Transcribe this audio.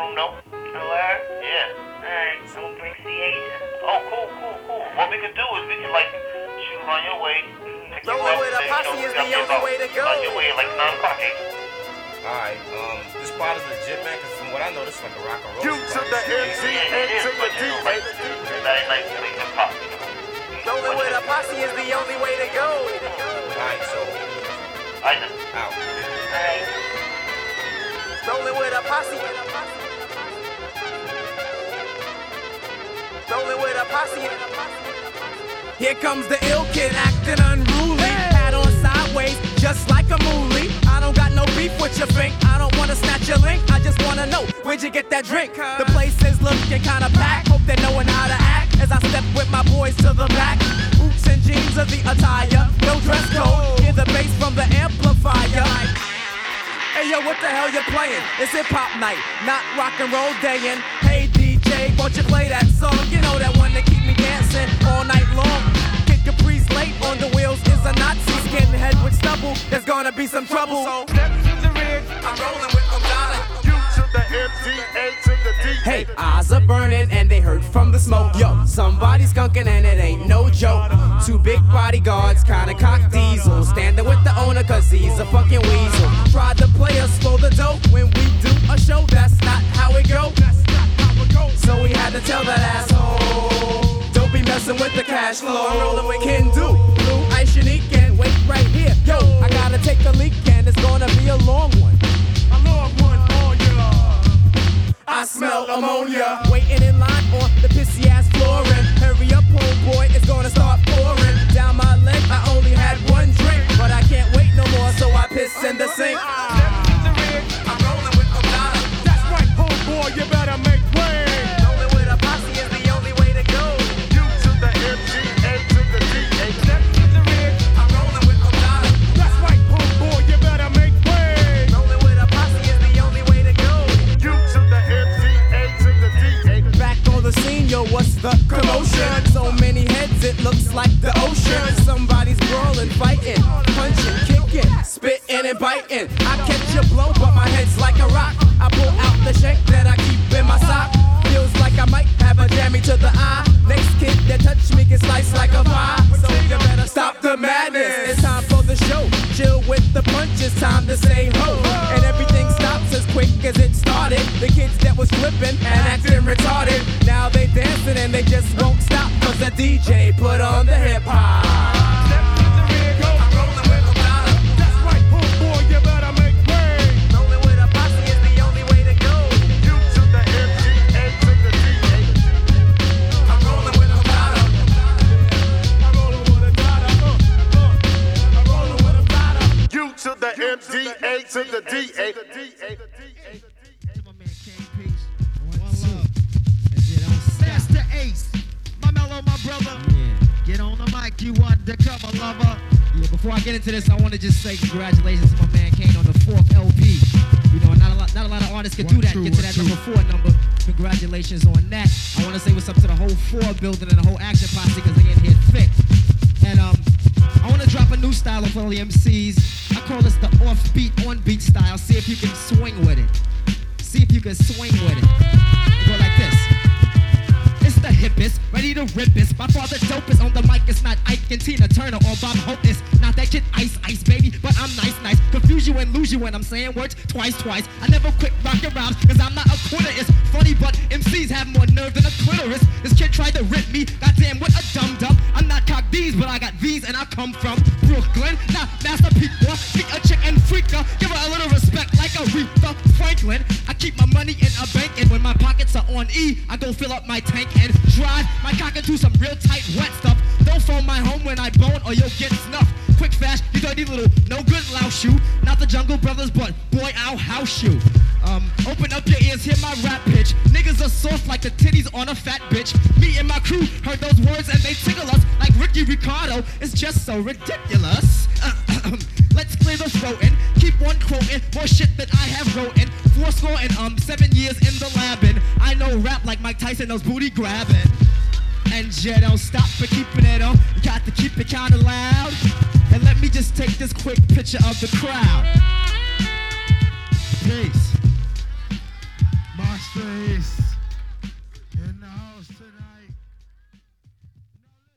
No. Alright? Yeah. Alright, I'm gonna bring the agent. Oh, cool. What we can do is we can like shoot around your way. Rolling with a posse is the only way to go. On your way like 9 o'clock, eh? Alright, this spot is legit, man, because from what I know, this is like a rock and roll. You to the MC, A to the D. Very nice really hip hop, you know. Rolling with a posse is the only way to go. Alright, so, out. Alright. Rolling with a posse. Rolling with a posse. Here comes the ill kid acting unruly. Hat on sideways, just like a moolie. I don't got no beef with your fink. I don't wanna snatch your link. I just wanna know, where'd you get that drink? The place is looking kinda packed. Hope they're knowing how to act as I step with my boys to the back. Boots and jeans are the attire. No dress code. Hear the bass from the amplifier. Hey yo, what the hell you playing? It's hip hop night, not rock and roll dayin'. Hey DJ, won't you play that song? You know that one that keep me dancing all night long. Kid Capri's late on the wheels is a Nazi skinhead with stubble. There's gonna be some trouble. So step to the rear, I'm rolling with Madonna. You to the MC, A to the D. Hey, eyes are burning and they hurt from the smoke. Yo, somebody's skunking and it ain't no joke. 2 big bodyguards, kinda cock diesel. Standing with the owner cause he's a fucking weasel. Tried to play us for the dope when we do a show. That's not how it go. So we had to tell that asshole, don't be messing with the cash flow. I'm rolling with Can Do, Blue Ice Unique, and wait right here. Yo, I gotta take a leak and it's gonna be a long one. A long one for ya. I smell ammonia. Waiting in line on the pissy ass flooring. Hurry up, homeboy, it's gonna start pouring. Down my leg, I only had 1 drink, but I can't wait no more, so I piss in the sink. Step to the rear, I'm rolling with Madonna. That's right, homeboy, you better make way. Rolling with a posse is the only way to go. You to the MC, A to the D. Step to the rear, I'm rolling with Madonna. That's right, homeboy, you better make way. Rolling with a posse is the only way to go. You to the MC, A to the D. Back on the scene, yo, what's the commotion? So many heads, it looks like the ocean. Somebody's brawling, fighting, punching, kicking, spitting and biting. I catch a blow, but my head's like a rock. I pull out the shank that I keep in my sock. Feels like I might have a jammy to the eye. Next kid that touch me gets sliced like a pie. So you better stop the madness. It's time for the show. Chill with the punches, time to say ho. And everything stops as quick as it started. The kids that was flipping and acting retarded, now they dancing and they just won't stop. Cause the DJ put on the hip hop. Step to the rear, go. I'm rolling with Madonna. That's right, homeboy, you better make way. Rolling with a posse is the only way to go. You to the MC, A to the D. I'm rolling with Madonna. I'm rolling with Madonna. I'm rolling with Madonna. You to the MC, A to the D. To my man King Peace. One love. Master Ace. My mellow, my brother. Yeah. Get on the mic, you undercover lover. Yeah, before I get into this, I want to just say congratulations to my man Kane on the 4th LP. You know, not a lot of artists can do that, get to that number 4 number. Congratulations on that. I want to say what's up to the whole 4 building and the whole action posse because they getting hit thick. And I want to drop a new style of all the MCs. I call this the offbeat, on-beat style. See if you can swing with it. See if you can swing with it. Go like this. It's the hippest, ready to rip this. My father dope is on the mic, it's not Ike and Tina Turner or Bob Hope. It's not that kid Ice, baby, but I'm nice. Confuse you and lose you when I'm saying words twice. I never quit rockin' rhymes, cause I'm not a quitter. It's funny, but MCs have more nerve than a clitoris. This kid tried to rip me, goddamn, what a dum-dum. I'm not cock D's, but I got V's and I come from Brooklyn. Not Master Pizza, beat a chick and freaker. Give her a little respect like Aretha Franklin. I keep my money in a bank, and when my pockets are on E, I go fill up my tank and drive my cock into some real tight wet stuff. Don't phone my home when I bone or you'll get snuffed. Quick fast, you dirty little no good louse shoe. Not the Jungle Brothers, but boy, I'll house you. Open up your ears, hear my rap pitch. Niggas are soft like the titties on a fat bitch. Me and my crew heard those words and they tickle us like Ricky Ricardo. It's just so ridiculous. Let's clear the throat and keep on quoting more shit that I have wrote in. 7 years in the labbing. I know rap like Mike Tyson knows booty grabbing. And yeah, don't stop for keeping it on. You got to keep it kinda loud. And let me just take this quick picture of the crowd. Peace. March That's the Ace.